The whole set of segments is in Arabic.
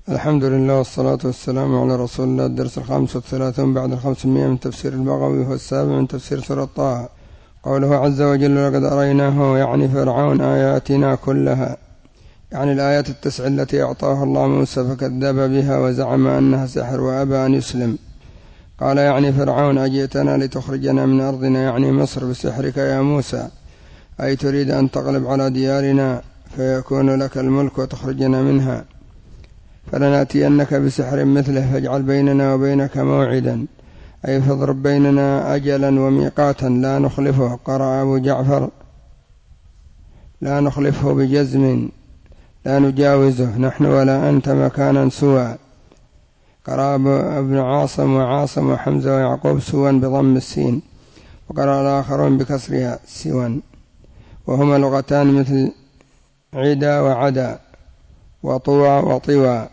الحمد لله والصلاة والسلام على رسول الله. الدرس 35 بعد 500 من تفسير البغوي، والسابع من تفسير سورة طه. قوله عز وجل: لقد أريناه يعني فرعون آياتنا كلها، يعني الآيات 9 التي أعطاها الله موسى فكذب بها وزعم أنها سحر وأبى أن يسلم. قال يعني فرعون: أجئتنا لتخرجنا من أرضنا، يعني مصر، بسحرك يا موسى، أي تريد أن تغلب على ديارنا فيكون لك الملك وتخرجنا منها، فلنأتينك بسحر مثله فاجعل بيننا وبينك موعدا، أي فاضرب بيننا أجلا وميقاتا لا نخلفه. قرأ أبو جعفر: لا نخلفه بجزم، لا نجاوزه نحن ولا أنت مكانا سوى. قرأ ابن عاصم وعاصم وحمزة ويعقوب سوا بضم السين، وقرأ الآخرون بكسرها سوا، وهما لغتان مثل عدا وعدا وطوى وطوى.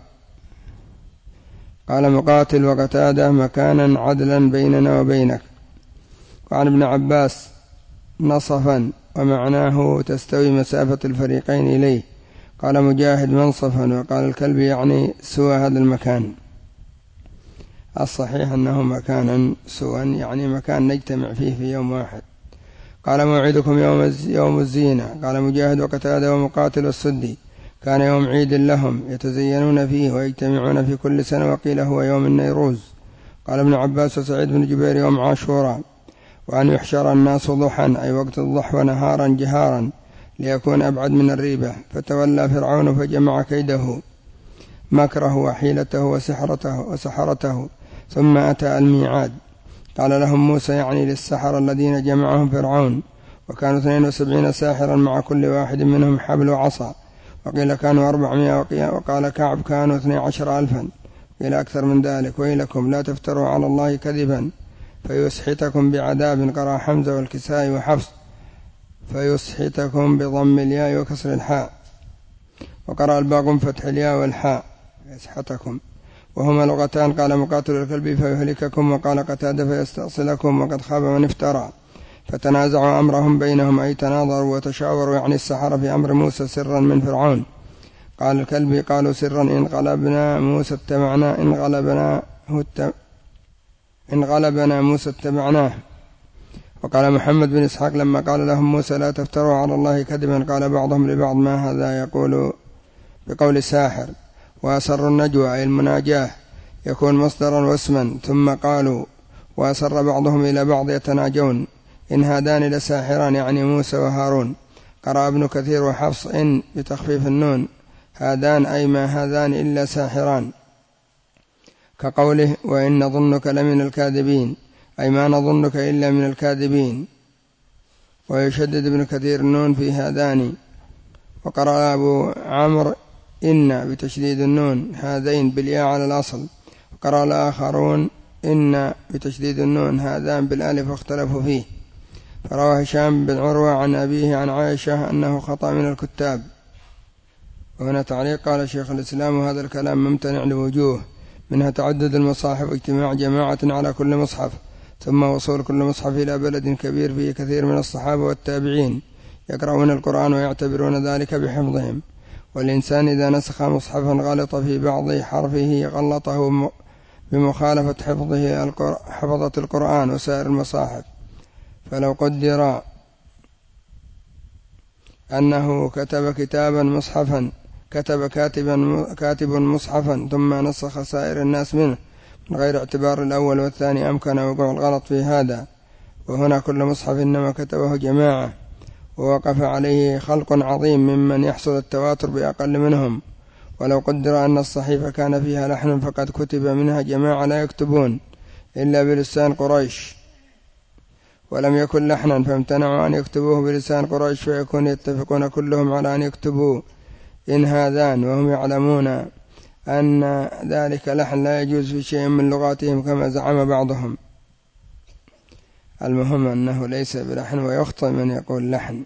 قال مقاتل وقتادة: مكانا عدلا بيننا وبينك. وعن ابن عباس: نصفا، ومعناه تستوي مسافة الفريقين إليه. قال مجاهد: منصفا. وقال الكلبي: يعني سوى هذا المكان. الصحيح أنه مكانا سوى، يعني مكان نجتمع فيه في يوم واحد. قال موعدكم يوم الزينة. قال مجاهد وقتادة ومقاتل السدي: كان يوم عيد لهم يتزينون فيه ويجتمعون في كل سنة، وقيل هو يوم النيروز. قال ابن عباس وسعيد بن جبير: يوم عاشوراء. وأن يحشر الناس ضحى، أي وقت الضحى، نهارا جهارا ليكون أبعد من الريبة. فتولى فرعون فجمع كيده، مكره وحيلته وسحرته، ثم أتى الميعاد. قال لهم موسى، يعني للسحرة الذين جمعهم فرعون، وكانوا 72 ساحرا مع كل واحد منهم حبل وعصا، وقيل كانوا 400، وقال كعب كانوا 12,000، قيل أكثر من ذلك. ويلكم لا تفتروا على الله كذبا فيسحتكم بعذاب. قرأ حمزة والكسائي وحفص: فيسحتكم بضم الياء وكسر الحاء، وقرأ الباقون فتح الياء والحاء يسحتكم، وهما لغتان. قال مقاتل الكلب: فيهلككم. وقال قتادة: فيستأصلكم، وقد خاب من افترى. فتنازعوا أمرهم بينهم، أي تناظروا وتشاوروا، يعني السحرة، في أمر موسى سرا من فرعون. قال الكلبي: قالوا سرا إن غلبنا موسى اتبعناه، إن غلبنا موسى اتبعناه. وقال محمد بن إسحاق لما قال لهم موسى: لا تفتروا على الله كذبا، قال بعضهم لبعض: ما هذا يقول بقول ساحر. وأسر النجوى، أي المناجاة، يكون مصدرا واسما. ثم قالوا: وأسر بعضهم إلى بعض يتناجون، إن هذان لساحران، يعني موسى وهارون. قرأ ابن كثير وحفص: إن بتخفيف النون، هذان، أي ما هذان إلا ساحران، كقوله: وإن نظنك لمن الكاذبين، أي ما نظنك إلا من الكاذبين. ويشدد ابن كثير النون في هذان. وقرأ أبو عمرو: إن بتشديد النون، هذين بالياء على الأصل. وقرأ الآخرون: إن بتشديد النون، هذان بالألف، واختلفوا فيه. فروى هشام بن عروة عن أبيه عن عائشة أنه خطأ من الكتاب. وهنا تعليق: قال شيخ الإسلام: وهذا الكلام ممتنع لوجوه، منها تعدد المصاحف واجتماع جماعة على كل مصحف، ثم وصول كل مصحف إلى بلد كبير فيه كثير من الصحابة والتابعين يقرؤون القرآن ويعتبرون ذلك بحفظهم. والإنسان إذا نسخ مصحفا غلط في بعض حرفه غلطه بمخالفة حفظة القرآن وسائر المصاحف. فلو قدر أنه كاتب مصحفا ثم نسخ سائر الناس منه من غير اعتبار الأول والثاني، أمكن وقوع الغلط في هذا. وهنا كل مصحف إنما كتبه جماعة، ووقف عليه خلق عظيم ممن يحصل التواتر بأقل منهم. ولو قدر أن الصحيفة كان فيها لحن فقد كتب منها جماعة لا يكتبون إلا بلسان قريش، ولم يكن لحنا فامتنعوا أن يكتبوه بلسان قريش، فيكون يتفقون كلهم على أن يكتبوا إن هذان، وهم يعلمون أن ذلك لحن لا يجوز في شيء من لغاتهم كما زعم بعضهم. المهم أنه ليس بلحن، ويخطئ من يقول لحن.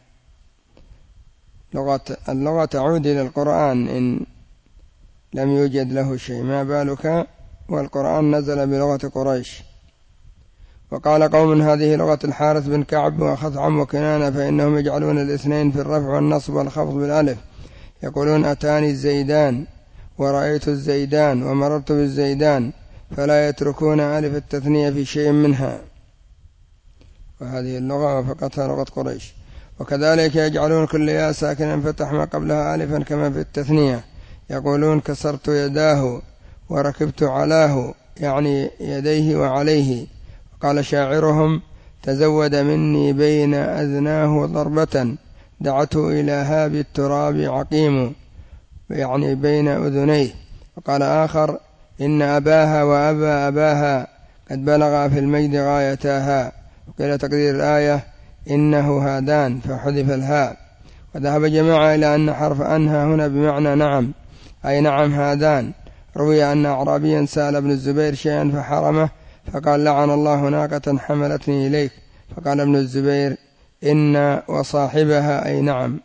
اللغة تعود إلى القرآن إن لم يوجد له شيء، ما بالك والقرآن نزل بلغة قريش. وقال قوم: هذه لغة الحارث بن كعب وخثعم وكنانة، فإنهم يجعلون الاثنين في الرفع والنصب والخفض بالألف، يقولون أتاني الزيدان، ورأيت الزيدان ومررت بالزيدان فلا يتركون ألف التثنية في شيء منها. وهذه اللغة وفقتها لغة قريش. وكذلك يجعلون كل ياء ساكنا فتح ما قبلها ألفا كما في التثنية، يقولون كسرت يداه وركبت علاه، يعني يديه وعليه. قال شاعرهم تزود مني بين أذناه ضربة دعته إلى هاب التراب عقيم، يعني بين أذنيه. وقال آخر إن أباها وأبا أباها قد بلغا في المجد غايتاها. وقيل تقدير الآية إنه هادان فحذف الهاء. وذهب جماعة إلى أن حرف أنها هنا بمعنى نعم، أي نعم هادان. روي أن أعرابيا سأل ابن الزبير شيئا فحرمه، فقال لعن الله ناقة حملتني إليك، فقال ابن الزبير إن وصاحبها أي نعم.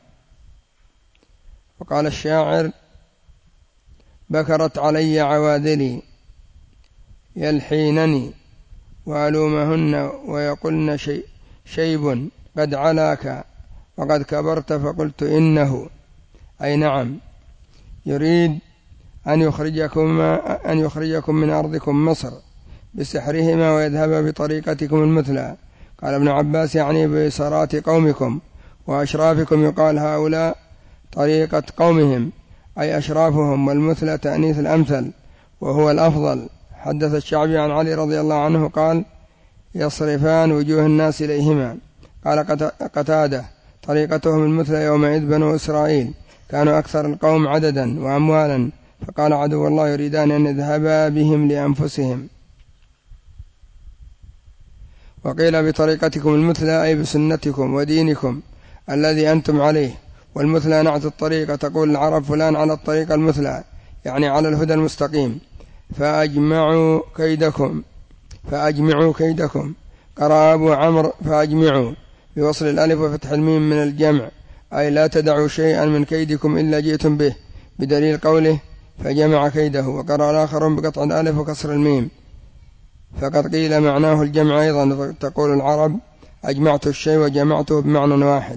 وقال الشاعر بكرت علي عواذلي يلحينني وألومهن ويقولن شيب قد علاك وقد كبرت، فقلت إنه أي نعم. يريد أن يخرجكم من أرضكم مصر بسحرهما ويذهب بطريقتكم المثلى. قال ابن عباس يعني بسارات قومكم وأشرافكم، يقال هؤلاء طريقة قومهم أي أشرافهم، والمثلى تأنيث الأمثل وهو الأفضل. حدث الشعبي عن علي رضي الله عنه قال يصرفان وجوه الناس إليهما. قال قتادة طريقتهم المثلى يومئذ بنو إسرائيل كانوا أكثر القوم عددا وأموالا، فقال عدو الله يريدان أن يذهبا بهم لأنفسهم. وقيل بطريقتكم المثلى أي بسنتكم ودينكم الذي أنتم عليه. والمثلى نعت الطريقة، تقول العرب فلان على الطريقة المثلى، يعني على الهدى المستقيم. فأجمعوا كيدكم. قرأ أبو عمرو فأجمعوا بوصل الألف وفتح الميم من الجمع، أي لا تدعوا شيئا من كيدكم إلا جئتم به، بدليل قوله فجمع كيده. وقرأ الآخرون بقطع الألف وكسر الميم، فقد قيل معناه الجمع أيضا، تقول العرب أجمعت الشيء وجمعته بمعنى واحد.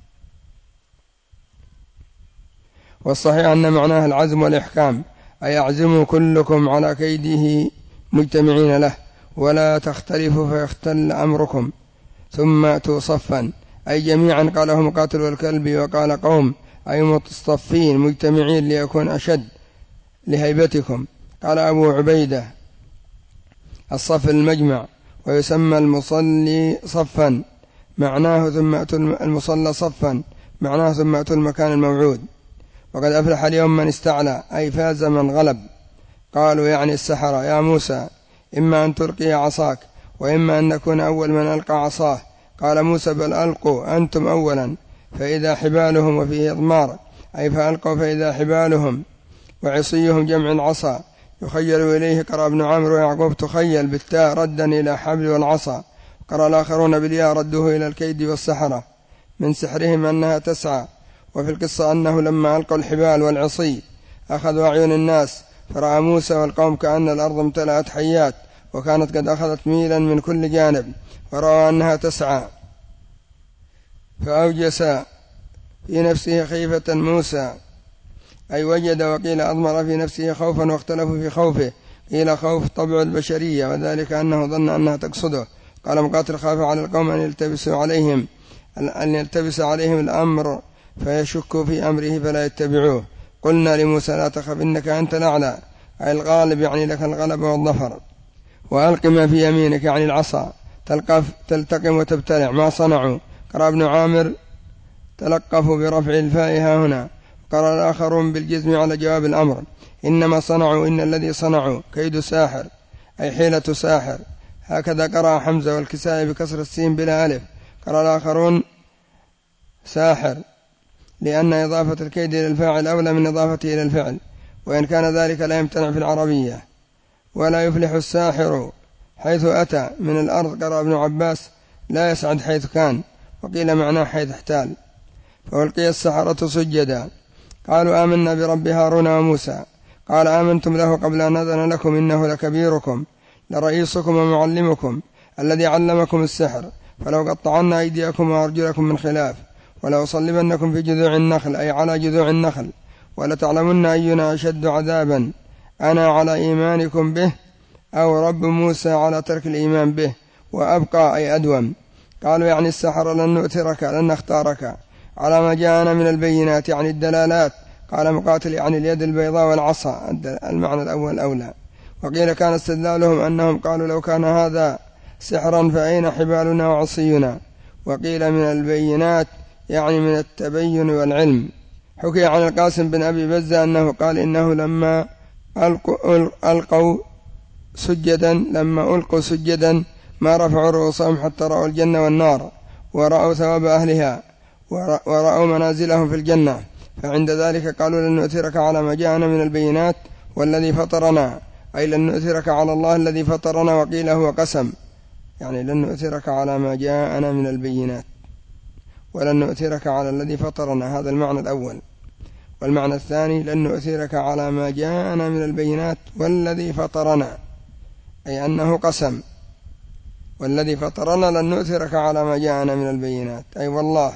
والصحيح أن معناه العزم والإحكام، أي أعزموا كلكم على كيده مجتمعين له ولا تختلفوا فيختل أمركم ثم أتوا صفا، أي جميعا. قاله مقاتل والكلب. وقال قوم أي متصفين مجتمعين ليكون أشد لهيبتكم. قال أبو عبيدة الصف المجمع، ويسمى المصلي صفا معناه ثم أتوا المصلى صفا معناه ثم أتوا المكان الموعود. وقد أفلح اليوم من استعلى، أي فاز من غلب. قالوا يعني السحرة يا موسى إما أن تلقي عصاك وإما أن نكون أول من ألقى عصاه. قال موسى بل ألقوا أنتم أولا، فإذا حبالهم، وفيه إضمار أي فألقوا فإذا حبالهم وعصيهم جمع العصا يخيل إليه. قرأ ابن عمرو ويعقوب تخيل بالتاء ردا إلى حبل والعصا. قرأ الآخرون بالياء ردوه إلى الكيد والسحرة من سحرهم أنها تسعى. وفي القصة أنه لما ألقوا الحبال والعصي أخذوا أعين الناس، فرأى موسى والقوم كأن الأرض امتلأت حيات وكانت قد أخذت ميلا من كل جانب، ورأى أنها تسعى، فأوجس في نفسه خيفة موسى، أي وجد. وقيل أضمر في نفسه خوفا، واختلفوا في خوفه، قيل خوف طبع البشرية وذلك أنه ظن أنها تقصده. قال مقاتل خاف على القوم أن يلتبس عليهم الأمر فيشكوا في أمره فلا يتبعوه. قلنا لموسى لا تخف إنك أنت الأعلى، أي الغالب، يعني لك الغلب والظفر. وألق ما في يمينك يعني العصا تلتقم وتبتلع ما صنعوا. قرأ ابن عامر تلقفوا برفع الفاء هنا. قرأ الآخرون بالجزم على جواب الأمر إنما صنعوا إن الذي صنعوا كيد ساحر أي حيلة ساحر. هكذا قرأ حمزة والكسائي بكسر السين بلا ألف. قرأ الآخرون ساحر لأن إضافة الكيد إلى الفاعل أولى من إضافته إلى الفعل، وإن كان ذلك لا يمتنع في العربية. ولا يفلح الساحر حيث أتى من الأرض. قرأ ابن عباس لا يسعد حيث كان، وقيل معناه حيث احتال. فألقي السحرة سجدا قالوا آمنا برب هارون وموسى. قال آمنتم له قبل أن أذن لكم إنه لكبيركم لرئيسكم ومعلمكم الذي علمكم السحر، فلو قطعن أيديكم وأرجلكم من خلاف ولو صلبنكم في جذوع النخل أي على جذوع النخل ولتعلمن أينا أشد عذابا أنا على إيمانكم به أو رب موسى على ترك الإيمان به وأبقى أي أدوم. قالوا يعني السحر لن نؤثرك لن نختارك على ما جاءنا من البينات يعني الدلالات. قال مقاتل يعني اليد البيضاء والعصا، المعنى الأول أولى. وقيل كان استدلالهم أنهم قالوا لو كان هذا سحرا فأين حبالنا وعصينا. وقيل من البينات يعني من التبين والعلم. حكي عن القاسم بن أبي بزة أنه قال إنه لما ألقوا سجدا ما رفعوا رؤوسهم حتى رأوا الجنة والنار ورأوا ثواب أهلها ورأوا منازلهم في الجنة، فعند ذلك قالوا لن نؤثرك على ما جاءنا من البينات والذي فطرنا، أي لن نؤثرك على الله الذي فطرنا. وقيل هو قسم يعني لن نؤثرك على ما جاءنا من البينات ولن نؤثرك على الذي فطرنا، هذا المعنى الأول. والمعنى الثاني لن نؤثرك على ما جاءنا من البينات والذي فطرنا، أي أنه قسم والذي فطرنا لن نؤثرك على ما جاءنا من البينات، أي والله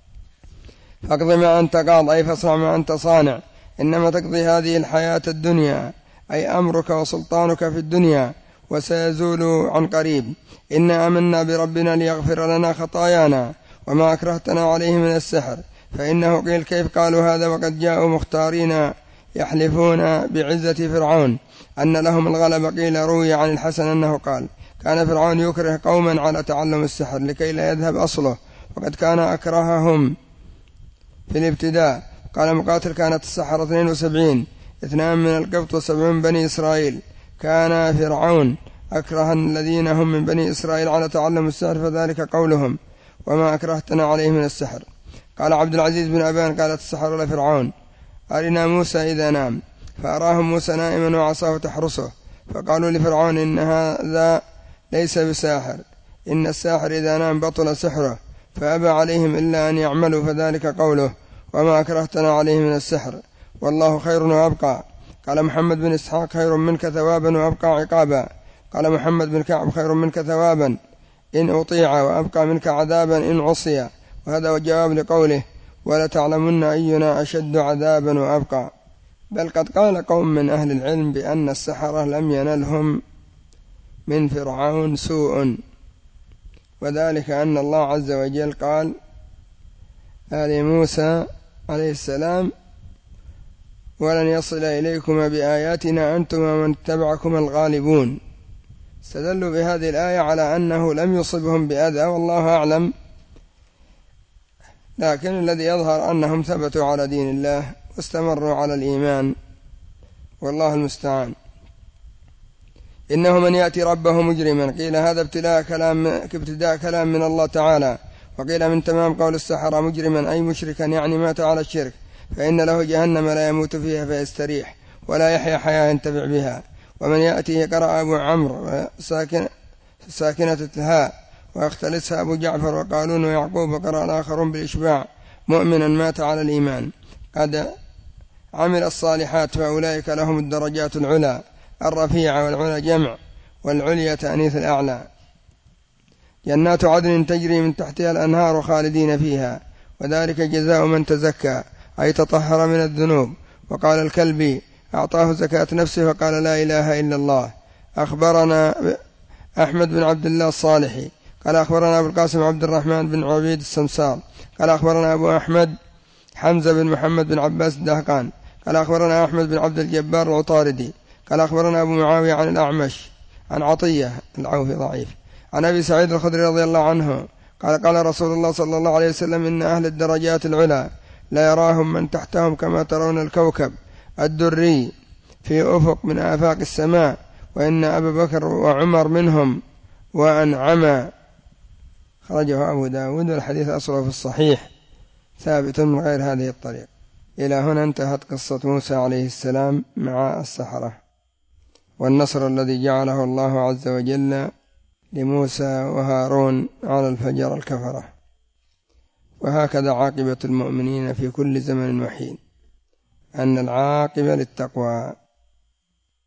فاقض ما أنت قاض أي فاصنع ما أنت صانع، إنما تقضي هذه الحياة الدنيا أي أمرك وسلطانك في الدنيا وسيزول عن قريب. إنا آمنا بربنا ليغفر لنا خطايانا وما أكرهتنا عليه من السحر. فإنه قيل كيف قالوا هذا وقد جاءوا مختارين يحلفون بعزة فرعون أن لهم الغلبة. قيل روي عن الحسن أنه قال كان فرعون يكره قوما على تعلم السحر لكي لا يذهب أصله وقد كان أكرههم في الابتداء. قال مقاتل كانت السحرة 72 2 من القبط و70 بني إسرائيل. كان فرعون أكره الذين هم من بني إسرائيل على تعلم السحر فذلك قولهم وما أكرهتنا عليه من السحر. قال عبد العزيز بن أبان قالت السحر لفرعون أرنا موسى إذا نام فأراهم موسى نائما وعصاه تحرسه فقالوا لفرعون إن هذا ليس بساحر إن الساحر إذا نام بطل سحره فأبى عليهم إلا أن يعملوا فذلك قوله وما أكرهتنا عليه من السحر والله خير وأبقى. قال محمد بن إسحاق خير منك ثوابا وأبقى عقابا. قال محمد بن كعب خير منك ثوابا إن أطيع وأبقى منك عذابا إن عصي. وهذا هو الجواب لقوله ولتعلمن أينا أشد عذابا وأبقى. بل قد قال قوم من أهل العلم بأن السحرة لم ينلهم من فرعون سوء، وذلك أن الله عز وجل قال لموسى عليه السلام ولن يصل إليكم بآياتنا أنتم ومن اتبعكم الغالبون. استدلوا بهذه الآية على أنه لم يصبهم بأذى والله أعلم، لكن الذي يظهر أنهم ثبتوا على دين الله واستمروا على الإيمان والله المستعان. إنه من يأتي ربه مجرما. قيل هذا ابتداء كلام من الله تعالى. وقيل من تمام قول السحرة مجرما أي مشركا يعني مات على الشرك فإن له جهنم لا يموت فيها فيستريح ولا يحيا حياة ينتفع بها. ومن يأتيه قرأ أبو عمرو ساكنة الهاء واختلسها أبو جعفر وقالون ويعقوب وقرأ الآخرون بالإشباع مؤمنا مات على الإيمان قد عمل الصالحات فأولئك لهم الدرجات العلى الرفيعة والعلى جمع والعليا تأنيث الأعلى. جنات عدن تجري من تحتها الأنهار خالدين فيها وذلك جزاء من تزكى أي تطهر من الذنوب. وقال الكلبي أعطاه زكاة نفسه وقال لا إله إلا الله. أخبرنا أحمد بن عبد الله الصالحي قال أخبرنا أبو القاسم عبد الرحمن بن عبيد السمسار قال أخبرنا أبو أحمد حمزة بن محمد بن عباس الدهقان قال أخبرنا أحمد بن عبد الجبار العطاردي قال أخبرنا أبو معاوية عن الأعمش عن عطية العوفي ضعيف عن أبي سعيد الخدري رضي الله عنه قال قال رسول الله صلى الله عليه وسلم إن أهل الدرجات العلى لا يراهم من تحتهم كما ترون الكوكب الدري في أفق من آفاق السماء وإن أبا بكر وعمر منهم وأنعما. خرجه أبو داود والحديث أصله في الصحيح ثابت من غير هذه الطريق. إلى هنا انتهت قصة موسى عليه السلام مع السحرة والنصر الذي جعله الله عز وجل لموسى وهارون على الفجر الكفرة. وهكذا عاقبة المؤمنين في كل زمن وحين أن العاقبة للتقوى.